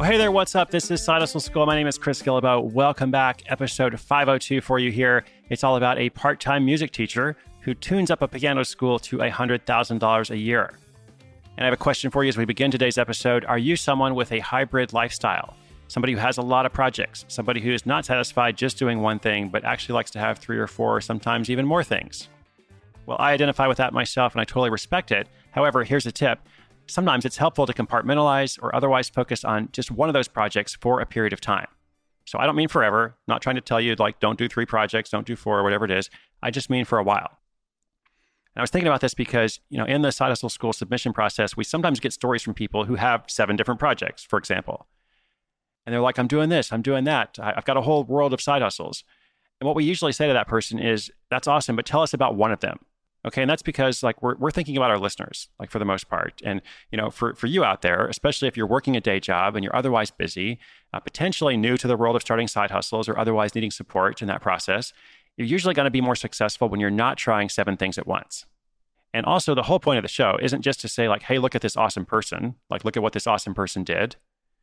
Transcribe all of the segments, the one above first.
Hey there, what's up? This is Side Hustle School. My name is Chris Guillebeau. Welcome back. Episode 502 for you here. It's all about a part-time music teacher who tunes up a piano school to $100,000 a year. And I have a question for you as we begin today's episode. Are you someone with a hybrid lifestyle? Somebody who has a lot of projects, somebody who is not satisfied just doing one thing, but actually likes to have 3 or 4, sometimes even more things? Well, I identify with that myself and I totally respect it. However, here's a tip. Sometimes it's helpful to compartmentalize or otherwise focus on just one of those projects for a period of time. So I don't mean forever. I'm not trying to tell you don't do 3 projects, don't do 4, or whatever it is. I just mean for a while. And I was thinking about this because, in the Side Hustle School submission process, we sometimes get stories from people who have 7 different projects, for example. And they're like, I'm doing this, I'm doing that. I've got a whole world of side hustles. And what we usually say to that person is, that's awesome, but tell us about one of them. Okay, and that's because we're thinking about our listeners, for the most part. And, for you out there, especially if you're working a day job and you're otherwise busy, potentially new to the world of starting side hustles or otherwise needing support in that process, you're usually going to be more successful when you're not trying 7 things at once. And also the whole point of the show isn't just to say hey, look at this awesome person, look at what this awesome person did.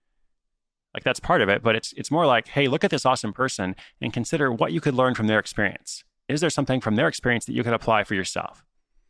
That's part of it, but it's more hey, look at this awesome person and consider what you could learn from their experience. Is there something from their experience that you could apply for yourself?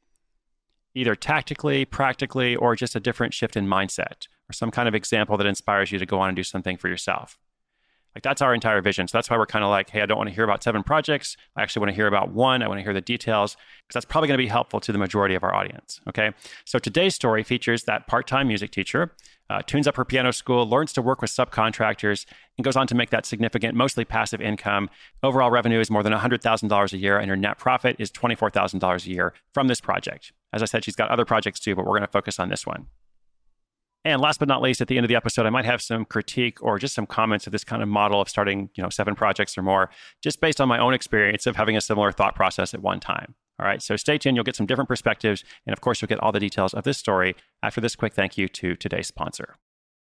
Either tactically, practically, or just a different shift in mindset, or some kind of example that inspires you to go on and do something for yourself. That's our entire vision. So that's why we're kind of hey, I don't want to hear about 7 projects. I actually want to hear about one. I want to hear the details, because that's probably going to be helpful to the majority of our audience. Okay. So today's story features that part-time music teacher, tunes up her piano school, learns to work with subcontractors, and goes on to make that significant, mostly passive income. Overall revenue is more than $100,000 a year, and her net profit is $24,000 a year from this project. As I said, she's got other projects too, but we're going to focus on this one. And last but not least, at the end of the episode, I might have some critique or just some comments of this kind of model of starting, 7 projects or more, just based on my own experience of having a similar thought process at one time. All right, so stay tuned. You'll get some different perspectives. And of course, you'll get all the details of this story after this quick thank you to today's sponsor.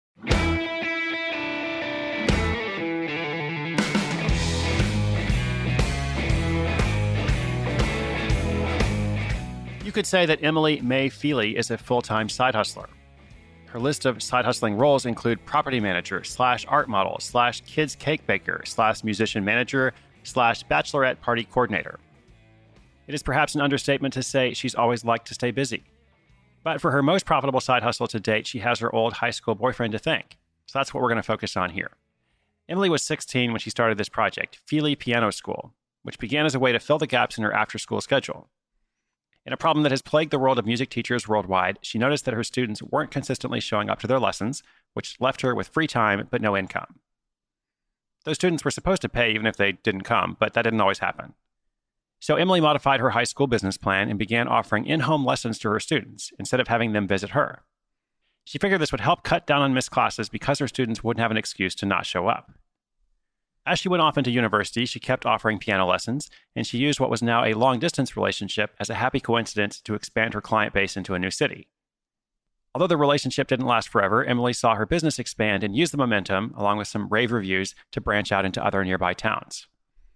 You could say that Emily May Feely is a full-time side hustler. Her list of side hustling roles include property manager / art model / kids cake baker / musician manager / bachelorette party coordinator. It is perhaps an understatement to say she's always liked to stay busy. But for her most profitable side hustle to date, she has her old high school boyfriend to thank. So that's what we're going to focus on here. Emily was 16 when she started this project, Feely Piano School, which began as a way to fill the gaps in her after-school schedule. In a problem that has plagued the world of music teachers worldwide, she noticed that her students weren't consistently showing up to their lessons, which left her with free time but no income. Those students were supposed to pay even if they didn't come, but that didn't always happen. So Emily modified her high school business plan and began offering in-home lessons to her students instead of having them visit her. She figured this would help cut down on missed classes because her students wouldn't have an excuse to not show up. As she went off into university, she kept offering piano lessons, and she used what was now a long-distance relationship as a happy coincidence to expand her client base into a new city. Although the relationship didn't last forever, Emily saw her business expand and used the momentum, along with some rave reviews, to branch out into other nearby towns.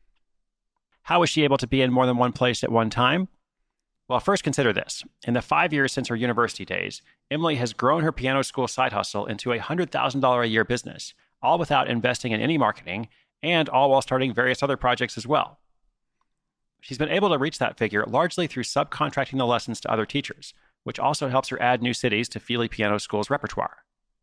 How was she able to be in more than one place at one time? Well, first consider this. In the 5 years since her university days, Emily has grown her piano school side hustle into a $100,000 a year business, all without investing in any marketing, and all while starting various other projects as well. She's been able to reach that figure largely through subcontracting the lessons to other teachers, which also helps her add new cities to Feely Piano School's repertoire.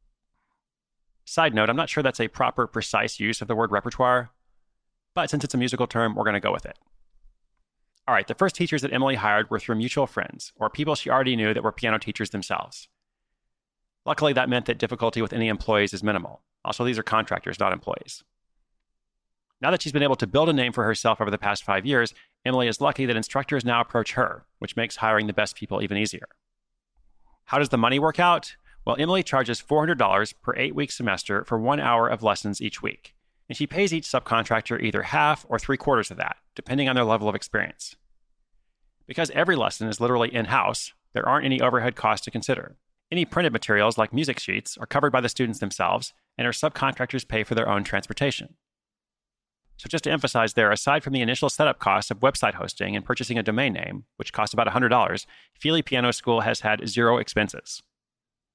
Side note, I'm not sure that's a proper, precise use of the word repertoire, but since it's a musical term, we're going to go with it. All right, the first teachers that Emily hired were through mutual friends, or people she already knew that were piano teachers themselves. Luckily, that meant that difficulty with any employees is minimal. Also, these are contractors, not employees. Now that she's been able to build a name for herself over the past 5 years, Emily is lucky that instructors now approach her, which makes hiring the best people even easier. How does the money work out? Well, Emily charges $400 per 8-week semester for 1 hour of lessons each week. And she pays each subcontractor either half or 3/4 of that, depending on their level of experience. Because every lesson is literally in-house, there aren't any overhead costs to consider. Any printed materials like music sheets are covered by the students themselves, and her subcontractors pay for their own transportation. So just to emphasize there, aside from the initial setup costs of website hosting and purchasing a domain name, which costs about $100, Feely Piano School has had 0 expenses.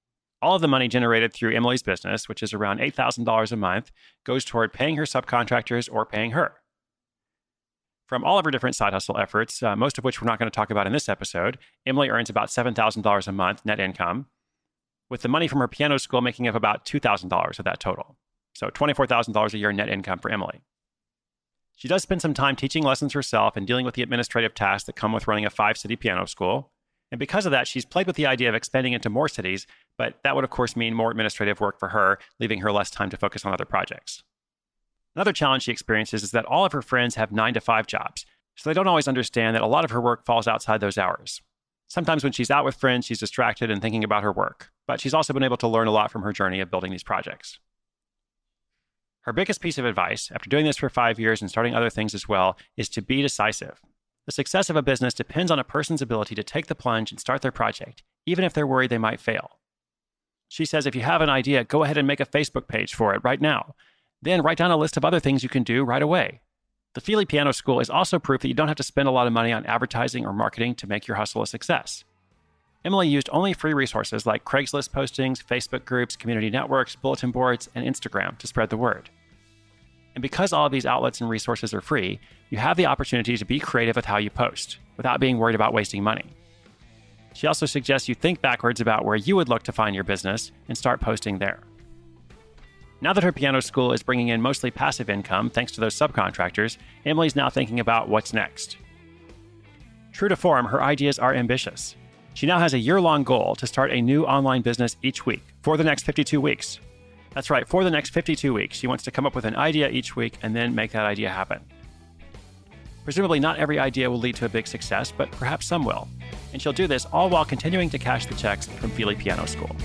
All of the money generated through Emily's business, which is around $8,000 a month, goes toward paying her subcontractors or paying her. From all of her different side hustle efforts, most of which we're not going to talk about in this episode, Emily earns about $7,000 a month net income, with the money from her piano school making up about $2,000 of that total. So $24,000 a year net income for Emily. She does spend some time teaching lessons herself and dealing with the administrative tasks that come with running a 5-city piano school. And because of that, she's played with the idea of expanding into more cities, but that would, of course, mean more administrative work for her, leaving her less time to focus on other projects. Another challenge she experiences is that all of her friends have 9-to-5 jobs, so they don't always understand that a lot of her work falls outside those hours. Sometimes when she's out with friends, she's distracted and thinking about her work, but she's also been able to learn a lot from her journey of building these projects. Her biggest piece of advice, after doing this for 5 years and starting other things as well, is to be decisive. The success of a business depends on a person's ability to take the plunge and start their project, even if they're worried they might fail. She says if you have an idea, go ahead and make a Facebook page for it right now. Then write down a list of other things you can do right away. The Feely Piano School is also proof that you don't have to spend a lot of money on advertising or marketing to make your hustle a success. Emily used only free resources like Craigslist postings, Facebook groups, community networks, bulletin boards, and Instagram to spread the word. And because all of these outlets and resources are free, you have the opportunity to be creative with how you post, without being worried about wasting money. She also suggests you think backwards about where you would look to find your business and start posting there. Now that her piano school is bringing in mostly passive income thanks to those subcontractors, Emily's now thinking about what's next. True to form, her ideas are ambitious. She now has a year-long goal to start a new online business each week for the next 52 weeks. That's right, for the next 52 weeks, she wants to come up with an idea each week and then make that idea happen. Presumably, not every idea will lead to a big success, but perhaps some will. And she'll do this all while continuing to cash the checks from Feely Piano School.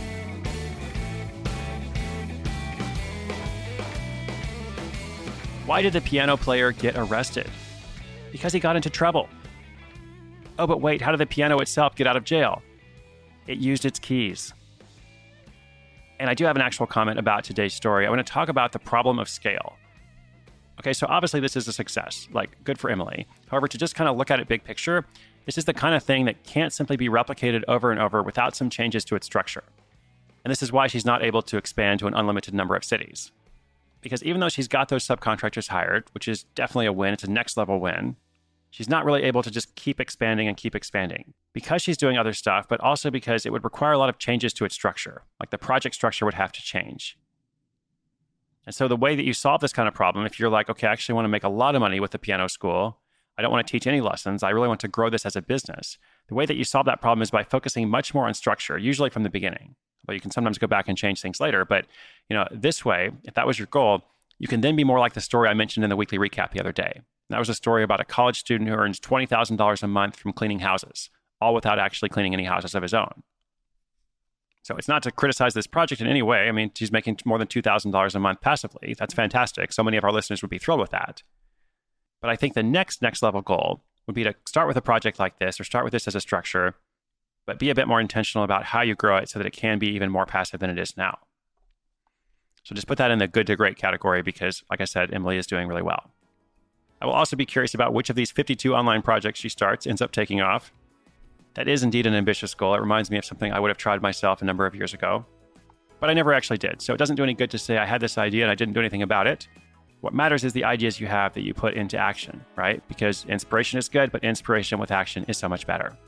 Why did the piano player get arrested? Because he got into trouble. Oh, but wait, how did the piano itself get out of jail? It used its keys. And I do have an actual comment about today's story. I want to talk about the problem of scale. Okay, so obviously this is a success, like good for Emily. However, to just kind of look at it big picture, this is the kind of thing that can't simply be replicated over and over without some changes to its structure. And this is why she's not able to expand to an unlimited number of cities. Because even though she's got those subcontractors hired, which is definitely a win, it's a next level win, she's not really able to just keep expanding because she's doing other stuff, but also because it would require a lot of changes to its structure. Like the project structure would have to change. And so the way that you solve this kind of problem, if you're like, okay, I actually want to make a lot of money with the piano school, I don't want to teach any lessons, I really want to grow this as a business. The way that you solve that problem is by focusing much more on structure, usually from the beginning. But you can sometimes go back and change things later. But this way, if that was your goal, you can then be more like the story I mentioned in the weekly recap the other day. That was a story about a college student who earns $20,000 a month from cleaning houses, all without actually cleaning any houses of his own. So it's not to criticize this project in any way. I mean, she's making more than $2,000 a month passively. That's fantastic. So many of our listeners would be thrilled with that. But I think the next level goal would be to start with a project like this or start with this as a structure, but be a bit more intentional about how you grow it so that it can be even more passive than it is now. So just put that in the good to great category because, like I said, Emily is doing really well. I will also be curious about which of these 52 online projects she starts ends up taking off. That is indeed an ambitious goal. It reminds me of something I would have tried myself a number of years ago, but I never actually did. So it doesn't do any good to say I had this idea and I didn't do anything about it. What matters is the ideas you have that you put into action, right? Because inspiration is good, but inspiration with action is so much better.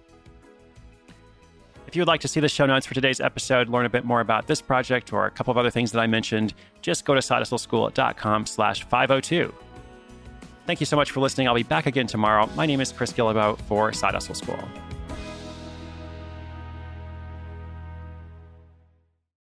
If you would like to see the show notes for today's episode, learn a bit more about this project or a couple of other things that I mentioned, just go to sidehustleschool.com/502. Thank you so much for listening. I'll be back again tomorrow. My name is Chris Guillebeau for Side Hustle School.